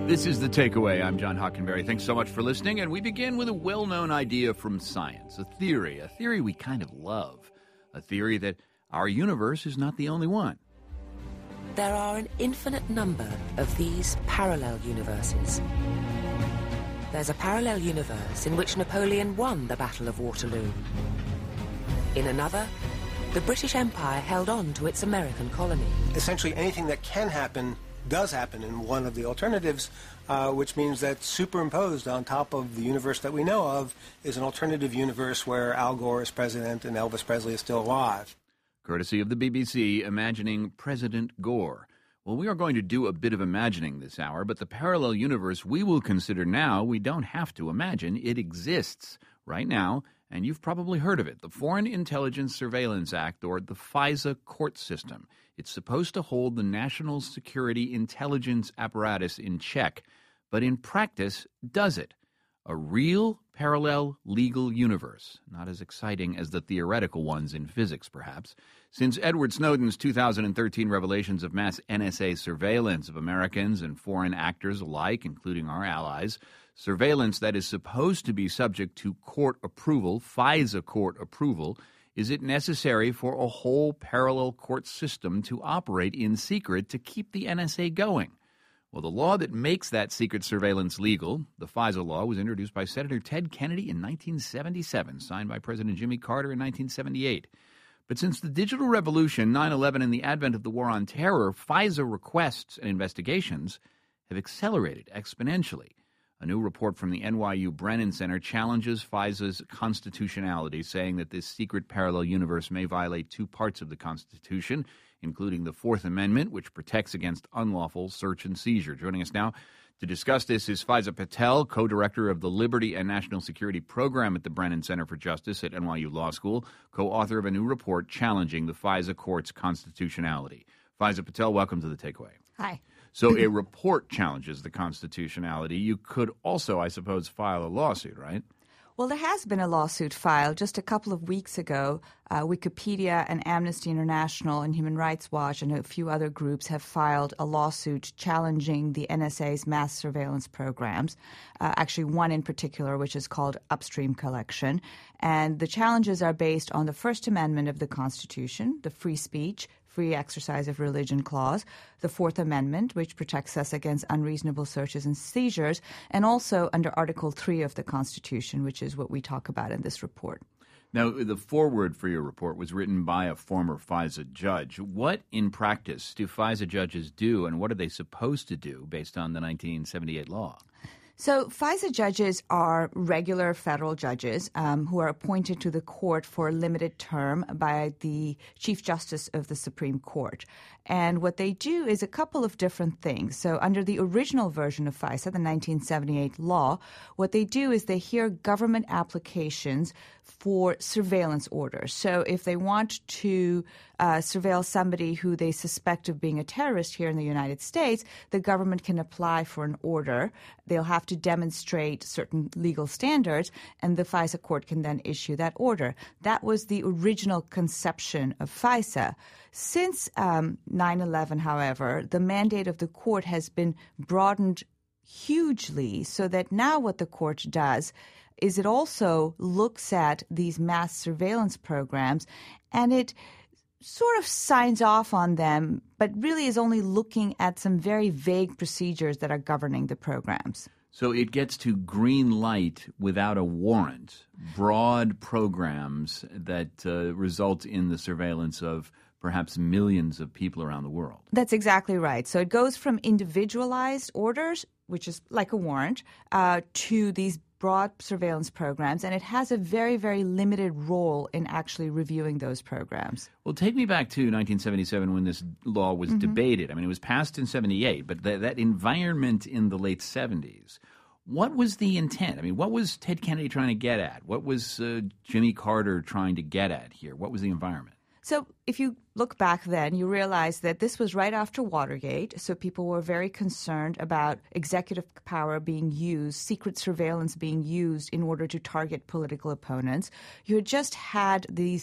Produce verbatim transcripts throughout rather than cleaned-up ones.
This is The Takeaway. I'm John Hockenberry. Thanks so much for listening. And we begin with a well-known idea from science, a theory, a theory we kind of love, a theory that our universe is not the only one. There are an infinite number of these parallel universes. There's a parallel universe in which Napoleon won the Battle of Waterloo. In another, the British Empire held on to its American colony. Essentially anything that can happen does happen in one of the alternatives, uh, which means that superimposed on top of the universe that we know of is an alternative universe where Al Gore is president and Elvis Presley is still alive. Courtesy of the B B C, Imagining President Gore. Well, we are going to do a bit of imagining this hour, but the parallel universe we will consider now, we don't have to imagine. It exists right now, and you've probably heard of it, the Foreign Intelligence Surveillance Act, or the FISA court system. It's supposed to hold the national security intelligence apparatus in check, but in practice, does it? A real parallel legal universe, not as exciting as the theoretical ones in physics, perhaps. Since Edward Snowden's two thousand thirteen revelations of mass N S A surveillance of Americans and foreign actors alike, including our allies, surveillance that is supposed to be subject to court approval, FISA court approval, is it necessary for a whole parallel court system to operate in secret to keep the N S A going? Well, the law that makes that secret surveillance legal, the FISA law, was introduced by Senator Ted Kennedy in nineteen seventy-seven, signed by President Jimmy Carter in nineteen seventy-eight. But since the digital revolution, nine eleven, and the advent of the war on terror, FISA requests and investigations have accelerated exponentially. A new report from the N Y U Brennan Center challenges FISA's constitutionality, saying that this secret parallel universe may violate two parts of the Constitution, including the Fourth Amendment, which protects against unlawful search and seizure. Joining us now to discuss this is Faiza Patel, co-director of the Liberty and National Security Program at the Brennan Center for Justice at N Y U Law School, co-author of a new report challenging the FISA court's constitutionality. Faiza Patel, welcome to The Takeaway. Hi. So a report challenges the constitutionality. You could also, I suppose, file a lawsuit, right? Well, there has been a lawsuit filed just a couple of weeks ago. Uh, Wikipedia and Amnesty International and Human Rights Watch and a few other groups have filed a lawsuit challenging the N S A's mass surveillance programs, uh, actually one in particular, which is called Upstream Collection. And the challenges are based on the First Amendment of the Constitution, the free speech, free exercise of religion clause, the Fourth Amendment, which protects us against unreasonable searches and seizures, and also under Article three of the Constitution, which is what we talk about in this report. Now, the foreword for your report was written by a former FISA judge. What, in practice, do FISA judges do, and what are they supposed to do based on the nineteen seventy-eight law? So FISA judges are regular federal judges um, who are appointed to the court for a limited term by the Chief Justice of the Supreme Court. And what they do is a couple of different things. So under the original version of FISA, the nineteen seventy-eight law, what they do is they hear government applications for surveillance orders. So if they want to uh, surveil somebody who they suspect of being a terrorist here in the United States, the government can apply for an order. They'll have to demonstrate certain legal standards, and the FISA court can then issue that order. That was the original conception of FISA. Since um, nine eleven, however, the mandate of the court has been broadened hugely so that now what the court does is it also looks at these mass surveillance programs and it sort of signs off on them, but really is only looking at some very vague procedures that are governing the programs. So it gets to green light without a warrant, broad programs that uh, result in the surveillance of perhaps millions of people around the world. That's exactly right. So it goes from individualized orders, which is like a warrant, uh, to these broad surveillance programs, and it has a very, very limited role in actually reviewing those programs. Well, take me back to nineteen seventy-seven when this law was mm-hmm. debated. I mean, it was passed in seventy-eight, but th- that environment in the late seventies, what was the intent? I mean, what was Ted Kennedy trying to get at? What was uh, Jimmy Carter trying to get at here? What was the environment? So if you look back then, you realize that this was right after Watergate, so people were very concerned about executive power being used, secret surveillance being used in order to target political opponents. You had just had these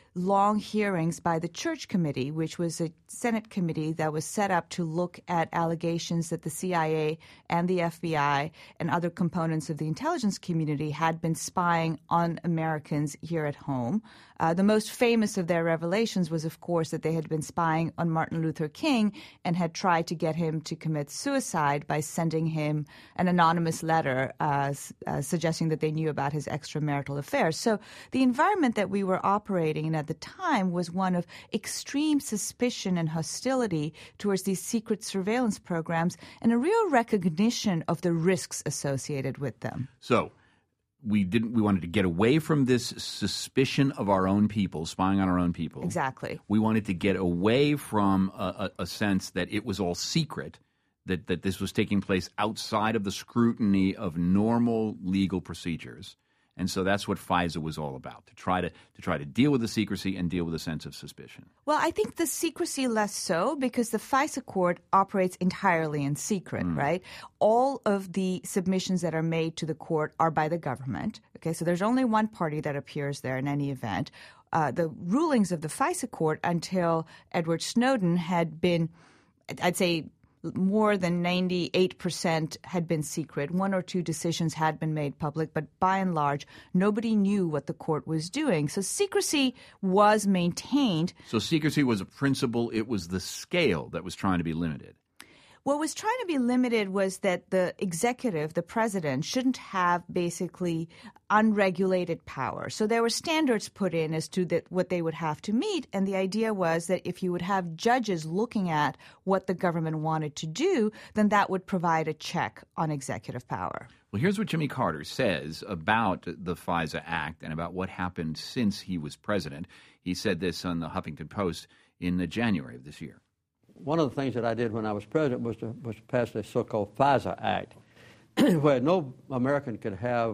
long hearings by the Church Committee, which was a Senate committee that was set up to look at allegations that the C I A and the F B I and other components of the intelligence community had been spying on Americans here at home. Uh, the most famous of their revelations was, of course, that they had been spying on Martin Luther King and had tried to get him to commit suicide by sending him an anonymous letter uh, uh, suggesting that they knew about his extramarital affairs. So the environment that we were operating in at the time was one of extreme suspicion and hostility towards these secret surveillance programs and a real recognition of the risks associated with them. So we didn't. We wanted to get away from this suspicion of our own people, spying on our own people. Exactly. We wanted to get away from a, a, a sense that it was all secret, that, that this was taking place outside of the scrutiny of normal legal procedures. And so that's what FISA was all about, to try to to try to deal with the secrecy and deal with a sense of suspicion. Well, I think the secrecy less so because the FISA court operates entirely in secret, mm. right? All of the submissions that are made to the court are by the government. Okay, so there's only one party that appears there in any event. Uh, the rulings of the FISA court until Edward Snowden had been, I'd say, more than ninety-eight percent had been secret. One or two decisions had been made public, but by and large, nobody knew what the court was doing. So secrecy was maintained. So secrecy was a principle. It was the scale that was trying to be limited. What was trying to be limited was that the executive, the president, shouldn't have basically unregulated power. So there were standards put in as to that what they would have to meet, and the idea was that if you would have judges looking at what the government wanted to do, then that would provide a check on executive power. Well, here's what Jimmy Carter says about the FISA Act and about what happened since he was president. He said this on the Huffington Post in January of this year. One of the things that I did when I was president was to, was to pass the so-called FISA Act, where no American could have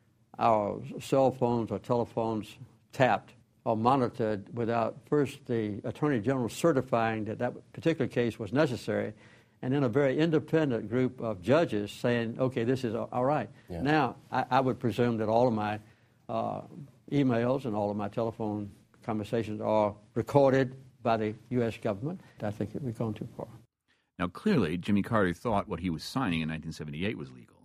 our cell phones or telephones tapped or monitored without first the Attorney General certifying that that particular case was necessary, and then a very independent group of judges saying, okay, this is all right. Yeah. Now, I, I would presume that all of my uh, emails and all of my telephone conversations are recorded by the U S government. I think it would go too far. Now, clearly, Jimmy Carter thought what he was signing in nineteen seventy-eight was legal.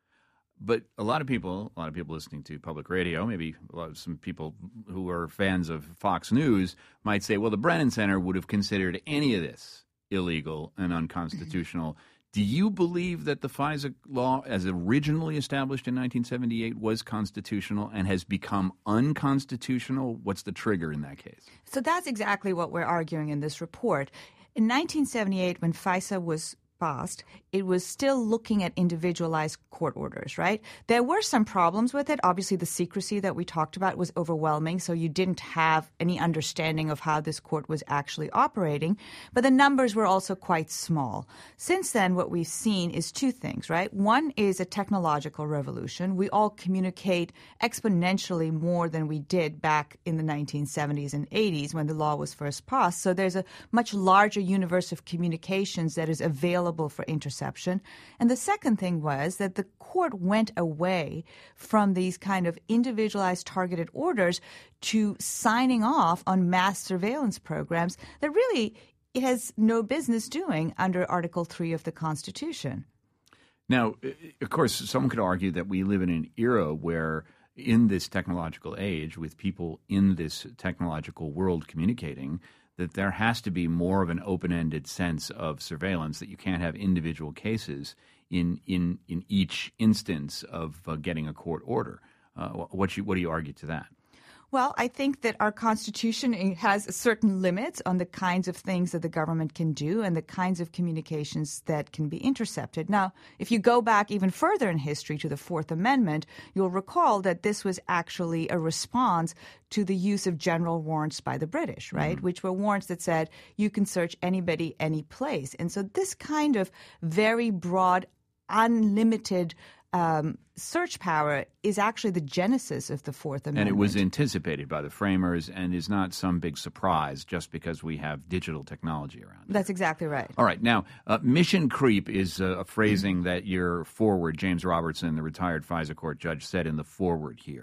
But a lot of people, a lot of people listening to public radio, maybe a lot of some people who are fans of Fox News might say, well, the Brennan Center would have considered any of this illegal and unconstitutional. Do you believe that the FISA law, as originally established in nineteen seventy-eight, was constitutional and has become unconstitutional? What's the trigger in that case? So that's exactly what we're arguing in this report. In nineteen seventy-eight, when FISA was passed, it was still looking at individualized court orders, right? There were some problems with it. Obviously, the secrecy that we talked about was overwhelming, so you didn't have any understanding of how this court was actually operating. But the numbers were also quite small. Since then, what we've seen is two things, right? One is a technological revolution. We all communicate exponentially more than we did back in the nineteen seventies and eighties when the law was first passed. So there's a much larger universe of communications that is available for interception. And the second thing was that the court went away from these kind of individualized targeted orders to signing off on mass surveillance programs that really it has no business doing under Article three of the Constitution. Now, of course, someone could argue that we live in an era where in this technological age, with people in this technological world communicating, that there has to be more of an open-ended sense of surveillance, that you can't have individual cases in in, in each instance of uh, getting a court order. Uh, what, you, what do you argue to that? Well, I think that our Constitution has certain limits on the kinds of things that the government can do and the kinds of communications that can be intercepted. Now, if you go back even further in history to the Fourth Amendment, you'll recall that this was actually a response to the use of general warrants by the British, right, mm-hmm. which were warrants that said you can search anybody, any place. And so this kind of very broad, unlimited Um, search power is actually the genesis of the Fourth Amendment. And it was anticipated by the framers and is not some big surprise just because we have digital technology around. That's exactly right. All right. Now, uh, mission creep is uh, a phrasing that your forward, James Robertson, the retired FISA court judge, said in the forward here.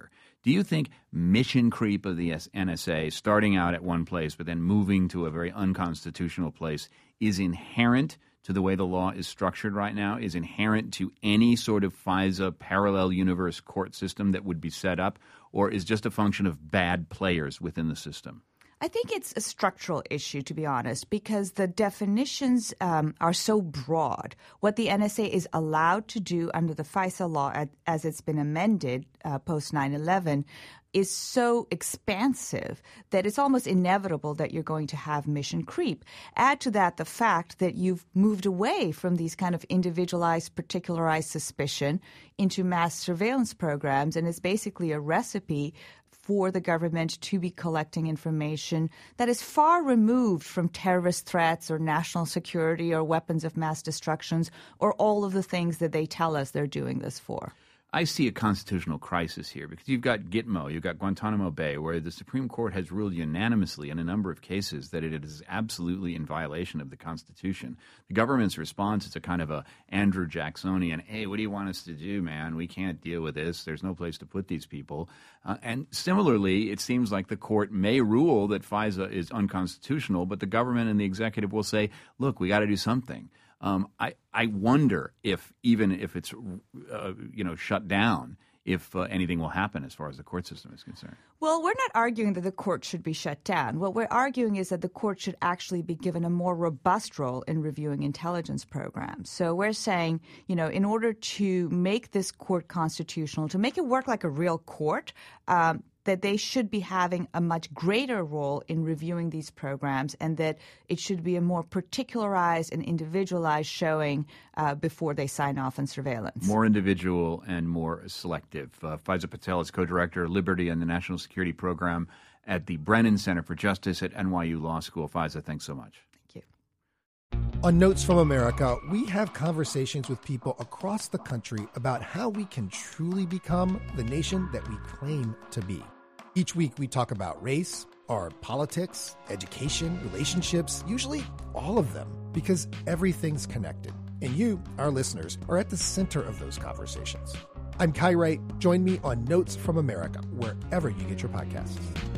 Do you think mission creep of the N S A, starting out at one place but then moving to a very unconstitutional place, is inherent to the way the law is structured right now, is inherent to any sort of FISA parallel universe court system that would be set up, or is just a function of bad players within the system? I think it's a structural issue, to be honest, because the definitions um, are so broad. What the N S A is allowed to do under the FISA law, at, as it's been amended uh, post nine eleven, is so expansive that it's almost inevitable that you're going to have mission creep. Add to that the fact that you've moved away from these kind of individualized, particularized suspicion into mass surveillance programs, and it's basically a recipe for the government to be collecting information that is far removed from terrorist threats or national security or weapons of mass destructions or all of the things that they tell us they're doing this for. I see a constitutional crisis here because you've got Gitmo, you've got Guantanamo Bay, where the Supreme Court has ruled unanimously in a number of cases that it is absolutely in violation of the Constitution. The government's response is a kind of a Andrew Jacksonian, hey, what do you want us to do, man? We can't deal with this. There's no place to put these people. Uh, and similarly, it seems like the court may rule that FISA is unconstitutional, but the government and the executive will say, look, we got to do something. Um, I, I wonder if even if it's uh, you know shut down, if uh, anything will happen as far as the court system is concerned. Well, we're not arguing that the court should be shut down. What we're arguing is that the court should actually be given a more robust role in reviewing intelligence programs. So we're saying, you know, in order to make this court constitutional, to make it work like a real court, um, that they should be having a much greater role in reviewing these programs, and that it should be a more particularized and individualized showing uh, before they sign off on surveillance. More individual and more selective. Uh, Faiza Patel is co-director of Liberty and the National Security Program at the Brennan Center for Justice at N Y U Law School. Faiza, thanks so much. Thank you. On Notes from America, we have conversations with people across the country about how we can truly become the nation that we claim to be. Each week we talk about race, our politics, education, relationships, usually all of them, because everything's connected. And you, our listeners, are at the center of those conversations. I'm Kai Wright. Join me on Notes from America, wherever you get your podcasts.